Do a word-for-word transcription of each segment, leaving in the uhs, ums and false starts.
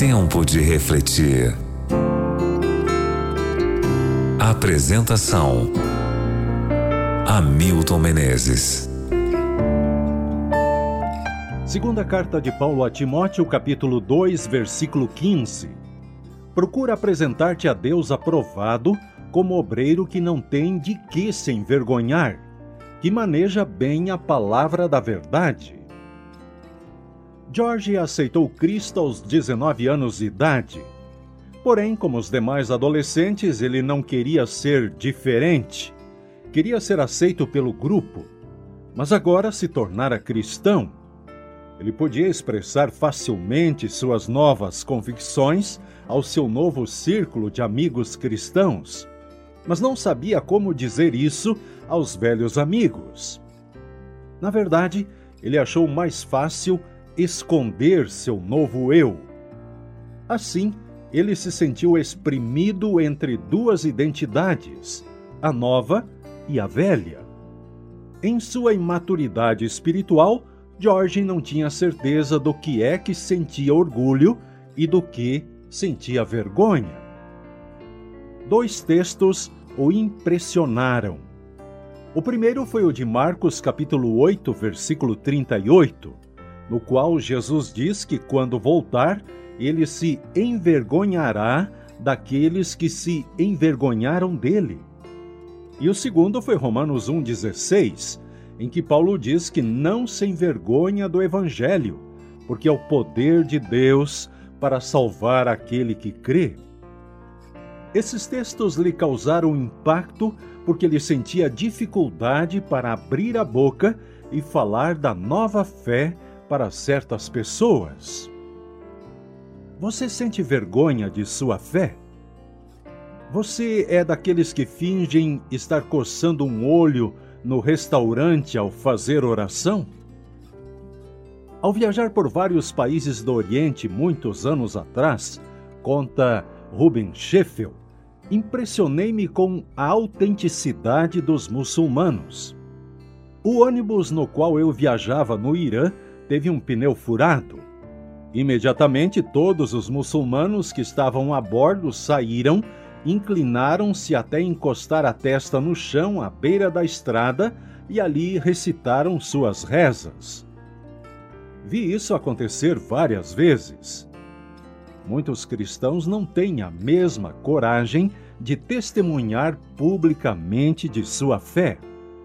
Tempo de refletir. Apresentação: Hamilton Menezes. Segunda carta de Paulo a Timóteo, capítulo dois, versículo quinze. Procura apresentar-te a Deus aprovado, como obreiro que não tem de que se envergonhar, que maneja bem a palavra da verdade. George aceitou Cristo aos dezenove anos de idade. Porém, como os demais adolescentes, ele não queria ser diferente. Queria ser aceito pelo grupo, mas agora se tornara cristão. Ele podia expressar facilmente suas novas convicções ao seu novo círculo de amigos cristãos, mas não sabia como dizer isso aos velhos amigos. Na verdade, ele achou mais fácil esconder seu novo eu. Assim, ele se sentiu exprimido entre duas identidades, a nova e a velha. Em sua imaturidade espiritual, George não tinha certeza do que é que sentia orgulho e do que sentia vergonha. Dois textos o impressionaram. O primeiro foi o de Marcos, capítulo oito, versículo trinta e oito, no qual Jesus diz que quando voltar, ele se envergonhará daqueles que se envergonharam dele. E o segundo foi Romanos um, dezesseis, em que Paulo diz que não se envergonha do Evangelho, porque é o poder de Deus para salvar aquele que crê. Esses textos lhe causaram impacto porque ele sentia dificuldade para abrir a boca e falar da nova fé para certas pessoas. Você sente vergonha de sua fé? Você é daqueles que fingem estar coçando um olho no restaurante ao fazer oração? Ao viajar por vários países do Oriente muitos anos atrás, conta Ruben Sheffield, impressionei-me com a autenticidade dos muçulmanos. O ônibus no qual eu viajava no Irã teve um pneu furado. Imediatamente todos os muçulmanos que estavam a bordo saíram, inclinaram-se até encostar a testa no chão à beira da estrada e ali recitaram suas rezas. Vi isso acontecer várias vezes. Muitos cristãos não têm a mesma coragem de testemunhar publicamente de sua fé.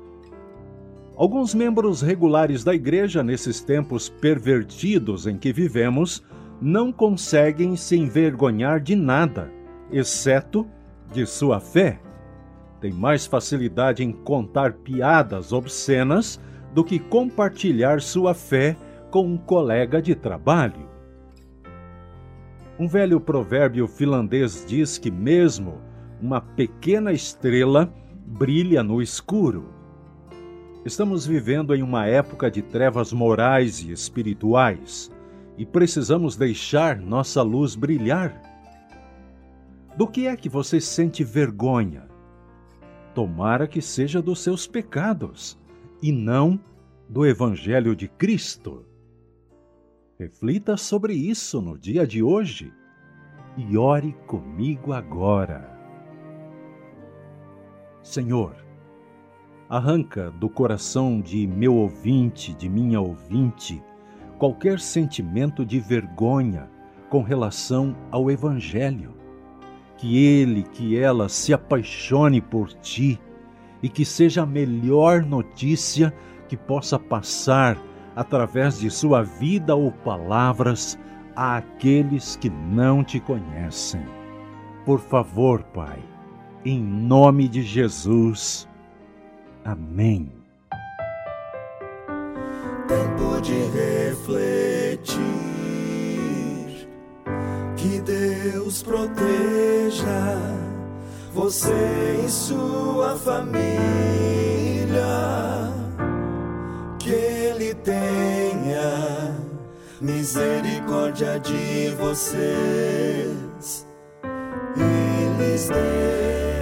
Alguns membros regulares da igreja, nesses tempos pervertidos em que vivemos, não conseguem se envergonhar de nada, exceto de sua fé. Tem mais facilidade em contar piadas obscenas do que compartilhar sua fé com um colega de trabalho. Um velho provérbio finlandês diz que mesmo uma pequena estrela brilha no escuro. Estamos vivendo em uma época de trevas morais e espirituais e precisamos deixar nossa luz brilhar. Do que é que você sente vergonha? Tomara que seja dos seus pecados e não do Evangelho de Cristo. Reflita sobre isso no dia de hoje e ore comigo agora. Senhor, arranca do coração de meu ouvinte, de minha ouvinte, qualquer sentimento de vergonha com relação ao Evangelho. Que ele, que ela se apaixone por Ti e que seja a melhor notícia que possa passar através de sua vida ou palavras àqueles que não Te conhecem. Por favor, Pai, em nome de Jesus. Amém. Tempo de refletir, que Deus proteja você e sua família, que Ele tenha misericórdia de vocês e lhes dê